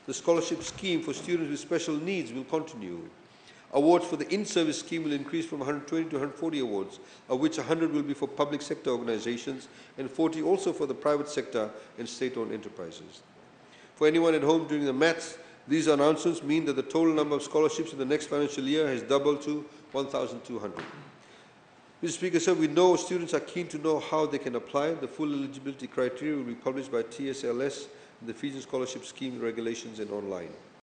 The scholarship scheme for students with special needs will continue. Awards for the in-service scheme will increase from 120 to 140 awards, of which 100 will be for public sector organizations and 40 also for the private sector and state-owned enterprises. For anyone at home doing the maths, these announcements mean that the total number of scholarships in the next financial year has doubled to 1,200. Mr. Speaker, sir, we know students are keen to know how they can apply. The full eligibility criteria will be published by TSLS, the Fijian Scholarship Scheme regulations, and online.